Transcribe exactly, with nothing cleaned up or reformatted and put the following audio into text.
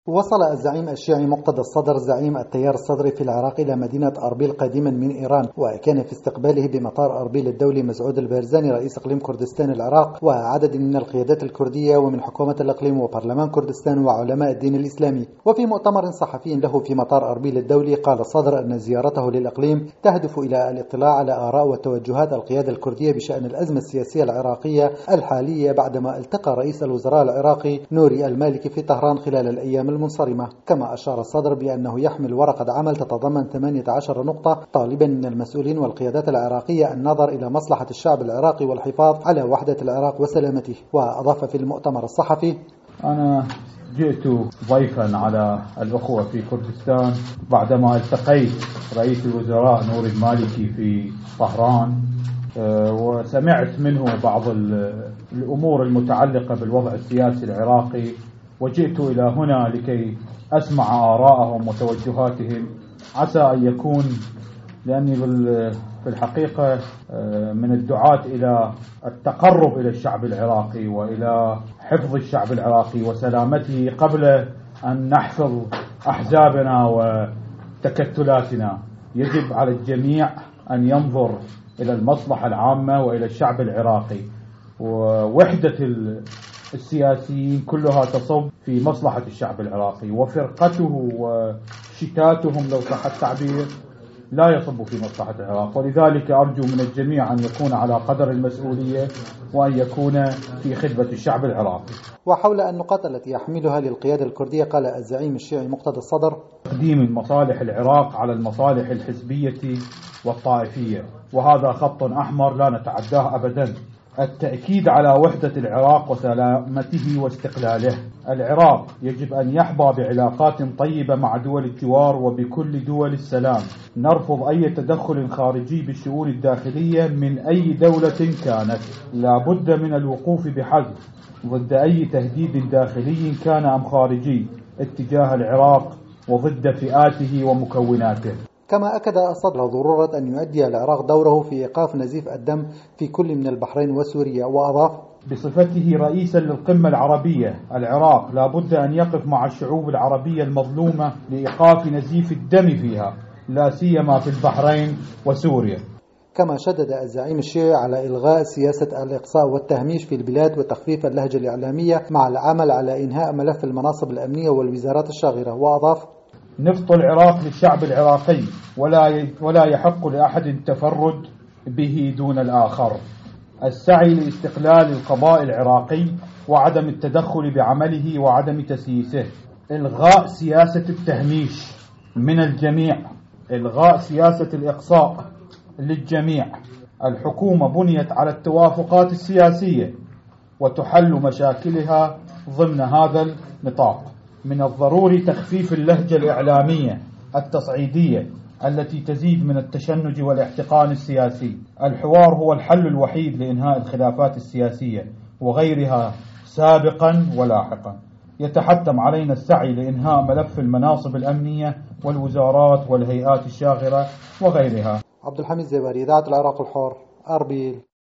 وصل الزعيم الشيعي مقتدى الصدر زعيم التيار الصدري في العراق إلى مدينة أربيل قادما من إيران، وكان في استقباله بمطار أربيل الدولي مسعود البارزاني رئيس إقليم كردستان العراق وعدد من القيادات الكردية ومن حكومة الإقليم وبرلمان كردستان وعلماء الدين الإسلامي. وفي مؤتمر صحفي له في مطار أربيل الدولي قال الصدر أن زيارته للإقليم تهدف إلى الاطلاع على آراء وتوجهات القيادة الكردية بشأن الأزمة السياسية العراقية الحالية بعدما التقى رئيس الوزراء العراقي نوري المالكي في طهران خلال الأيام المنصرمة. كما أشار الصدر بأنه يحمل ورقة عمل تتضمن ثمانية عشر نقطة طالبا من المسؤولين والقيادات العراقية النظر إلى مصلحة الشعب العراقي والحفاظ على وحدة العراق وسلامته. وأضاف في المؤتمر الصحفي: أنا جئت ضيفا على الأخوة في كردستان بعدما التقيت رئيس الوزراء نوري المالكي في طهران، وسمعت منه بعض الأمور المتعلقة بالوضع السياسي العراقي، وجئت إلى هنا لكي أسمع آراءهم وتوجهاتهم، عسى أن يكون، لأني في الحقيقة من الدعاة إلى التقرب إلى الشعب العراقي وإلى حفظ الشعب العراقي وسلامته قبل أن نحفظ أحزابنا وتكتلاتنا. يجب على الجميع أن ينظر إلى المصلحة العامة وإلى الشعب العراقي، ووحدة السياسيين كلها تصب في مصلحة الشعب العراقي، وفرقته وشتاتهم لو صح التعبير لا يصب في مصلحة العراق. ولذلك أرجو من الجميع أن يكون على قدر المسؤولية وأن يكون في خدمة الشعب العراقي. وحول النقاط التي يحملها للقيادة الكردية قال الزعيم الشيعي مقتدى الصدر: تقديم مصالح العراق على المصالح الحزبية والطائفية، وهذا خط أحمر لا نتعداه أبدا. التأكيد على وحدة العراق وسلامته واستقلاله. العراق يجب أن يحظى بعلاقات طيبة مع دول الجوار وبكل دول السلام. نرفض أي تدخل خارجي بالشؤون الداخلية من أي دولة كانت. لا بد من الوقوف بحذر ضد أي تهديد داخلي كان أم خارجي اتجاه العراق وضد فئاته ومكوناته. كما أكد الصدر ضرورة أن يؤدي العراق دوره في إيقاف نزيف الدم في كل من البحرين وسوريا. وأضاف: بصفته رئيسا للقمة العربية، العراق لا بد أن يقف مع الشعوب العربية المظلومة لإيقاف نزيف الدم فيها، لا سيما في البحرين وسوريا. كما شدد الزعيم الشيعي على إلغاء سياسة الإقصاء والتهميش في البلاد وتخفيف اللهجة الإعلامية مع العمل على إنهاء ملف المناصب الأمنية والوزارات الشاغرة. وأضاف: نفط العراق للشعب العراقي، ولا ولا يحق لأحد التفرد به دون الآخر. السعي لاستقلال القضاء العراقي وعدم التدخل بعمله وعدم تسييسه. إلغاء سياسة التهميش من الجميع. إلغاء سياسة الإقصاء للجميع. الحكومة بنيت على التوافقات السياسية وتحل مشاكلها ضمن هذا النطاق. من الضروري تخفيف اللهجة الإعلامية التصعيدية التي تزيد من التشنج والاحتقان السياسي. الحوار هو الحل الوحيد لإنهاء الخلافات السياسية وغيرها سابقا ولاحقا. يتحتم علينا السعي لإنهاء ملف المناصب الأمنية والوزارات والهيئات الشاغرة وغيرها. عبد الحميد زباري، إذاعة العراق الحر، أربيل.